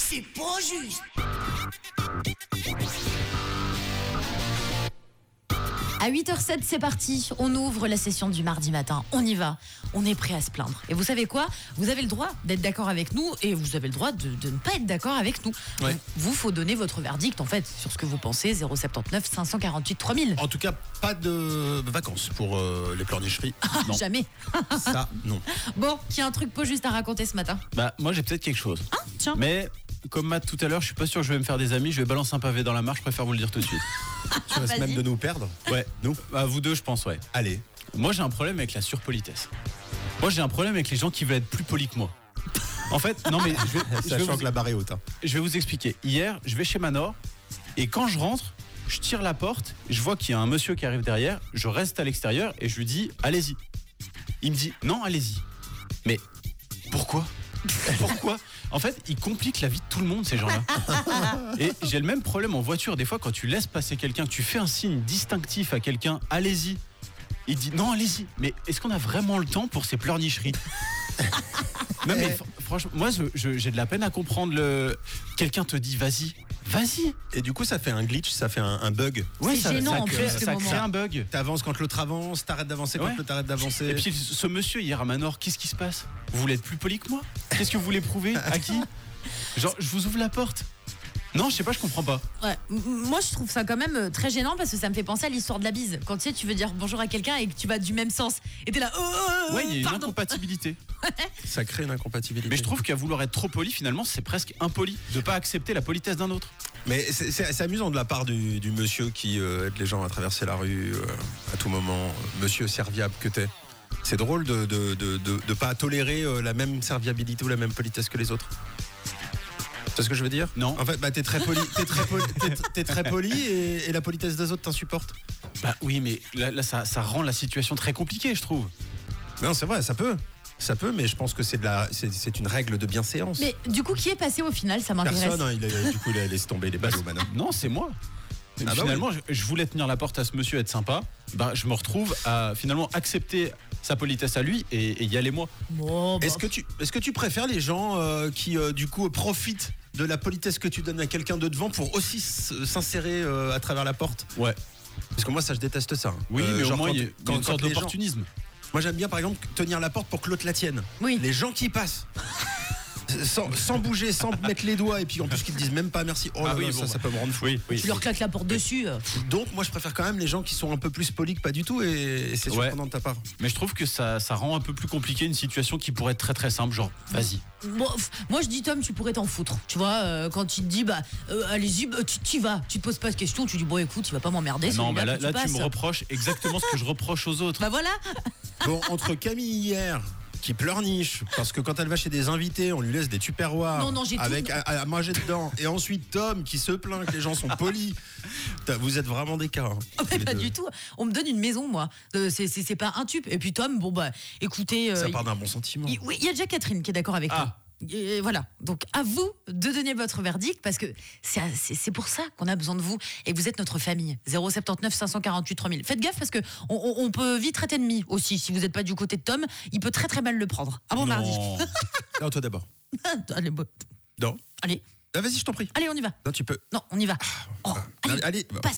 C'est pas juste. À 8h07, c'est parti. On ouvre la session du mardi matin. On y va. On est prêt à se plaindre. Et vous savez quoi ? Vous avez le droit d'être d'accord avec nous et vous avez le droit de ne pas être d'accord avec nous. Ouais. Vous, faut donner votre verdict, en fait, sur ce que vous pensez. 079 548 3000. En tout cas, pas de vacances pour les pleurnicheries. Non, Jamais. ça, non. Bon, qui a un truc pas juste à raconter ce matin ? Bah, moi j'ai peut-être quelque chose. Ah, tiens. Mais comme Matt tout à l'heure, je suis pas sûr que je vais me faire des amis. Je vais balancer un pavé dans la mare. Je préfère vous le dire tout de suite. Tu risques vas-y. même de nous perdre. Ouais, Nous à vous deux, je pense, ouais. Allez. Moi j'ai un problème avec la surpolitesse. Moi j'ai un problème avec les gens qui veulent être plus polis que moi. En fait, non mais Sachant que la barre est haute. Hein. je vais vous expliquer. Hier, je vais chez Manor et quand je rentre, je tire la porte, je vois qu'il y a un monsieur qui arrive derrière, je reste à l'extérieur et je lui dis allez-y. Il me dit non, allez-y. Mais pourquoi ? Pourquoi ? En fait, ils compliquent la vie de tout le monde, ces gens-là. Et j'ai le même problème en voiture. Des fois, quand tu laisses passer quelqu'un, tu fais un signe distinctif à quelqu'un, allez-y. Il dit non, allez-y. Mais est-ce qu'on a vraiment le temps pour ces pleurnicheries ? Non, mais franchement, moi, j'ai de la peine à comprendre quelqu'un te dit vas-y. Et du coup, ça fait un glitch, ça fait un bug. C'est gênant, en plus, ce ça moment. crée un bug. T'avances quand l'autre avance, t'arrêtes d'avancer quand Ouais. l'autre arrête d'avancer. Et puis ce monsieur hier à Manor, qu'est-ce qui se passe ? Vous voulez être plus poli que moi ? Qu'est-ce que vous voulez prouver ? À qui ? Genre, je vous ouvre la porte. Non, je sais pas, je comprends pas. Ouais. Moi, je trouve ça quand même très gênant parce que ça me fait penser à l'histoire de la bise. Quand tu sais, tu veux dire bonjour à quelqu'un et que tu vas du même sens. Et t'es là, Ouais, il y a une pardon. incompatibilité. Ça crée une incompatibilité. Mais je trouve qu'à vouloir être trop poli, finalement, c'est presque impoli de pas accepter la politesse d'un autre. Mais c'est amusant de la part du monsieur qui aide les gens à traverser la rue à tout moment. Monsieur serviable que t'es. C'est drôle de pas tolérer la même serviabilité ou la même politesse que les autres. C'est ce que je veux dire ? Non. En fait, bah, t'es très poli, t'es très poli et la politesse des autres t'insupporte. Bah oui, mais là ça rend la situation très compliquée, je trouve. Non, c'est vrai, ça peut. Ça peut, mais je pense que c'est une règle de bienséance. Mais du coup, qui est passé au final ? Ça m'intéresse. Personne, hein, il a laissé tomber les ballots maintenant. Non, c'est moi. Et Ah bah finalement, je voulais tenir la porte à ce monsieur, être sympa. Bah, je me retrouve à finalement accepter sa politesse à lui et y aller moi. Bon, bah, Est-ce que tu préfères les gens qui du coup profitent de la politesse que tu donnes à quelqu'un de devant pour aussi s'insérer à travers la porte ? Ouais. Parce que moi ça je déteste ça. Oui, mais au genre moins quand- il y a quand une sorte les gens- d'opportunisme. Moi j'aime bien par exemple tenir la porte pour que l'autre la tienne. Oui. Les gens qui passent sans bouger, sans mettre les doigts et puis en plus qu'ils te disent même pas merci. Oh là là, ça peut me rendre fou. Oui. tu leur claques la porte dessus. Donc moi je préfère quand même les gens qui sont un peu plus polis que pas du tout et c'est Ouais. surprenant de ta part. Mais je trouve que ça rend un peu plus compliqué une situation qui pourrait être très très simple, genre vas-y. Bon, moi, je dis, Tom, tu pourrais t'en foutre. Tu vois, quand tu te dis, allez-y, tu t'y vas. Tu te poses pas de questions. Tu dis, bon, écoute, tu vas pas m'emmerder. Non, celui-là, bah puis là tu tu me passes. reproches exactement ce que je reproche aux autres. Bah voilà. Bon, entre Camille hier qui pleurniche parce que quand elle va chez des invités, on lui laisse des tupperwares Non, j'ai tout- avec à manger dedans, et ensuite Tom qui se plaint que les gens sont polis. Vous êtes vraiment des cas. Hein, Ah, mais les pas deux. du tout. On me donne une maison, moi. C'est pas un tube. Et puis Tom, bon bah, écoutez, Ça part d'un bon sentiment. oui, il y a déjà Catherine qui est d'accord avec Ah. toi. Et voilà. Donc à vous de donner votre verdict parce que c'est pour ça qu'on a besoin de vous et que vous êtes notre famille. 079 548 3000. Faites gaffe parce que on peut vite être ennemi aussi. Si vous n'êtes pas du côté de Tom, il peut très très mal le prendre. Ah bon, mardi. Non. Non, toi d'abord. Allez, Non. allez, Ah, vas-y, je t'en prie. allez, on y va. Non, tu peux. Non, on y va. Oh, allez, Allez. passe.